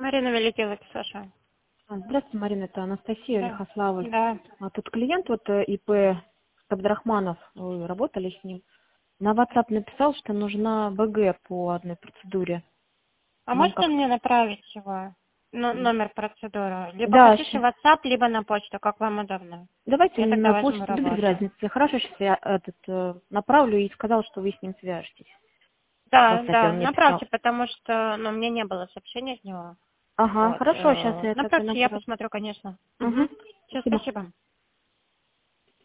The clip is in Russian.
Марина Великий Саша. Здравствуйте, Марина, это Анастасия Да. Лихославль. Да. Тут клиент, ИП Абдрахманов, вы работали с ним, на WhatsApp написал, что нужна БГ по одной процедуре. А Вам можете как? мне направить его номер процедуры? Либо Да, хотите в WhatsApp, либо на почту, как вам удобно. давайте Я тогда на возьму почту, да без работу. разницы. Хорошо, сейчас я направлю и сказал, что вы с ним свяжетесь. В Да, WhatsApp да, он мне писал. направьте, потому что, ну, мне не было сообщения от него. Ага, Вот. хорошо, сейчас я это Направьте, я направлю. посмотрю, конечно. Угу, Все, спасибо. спасибо.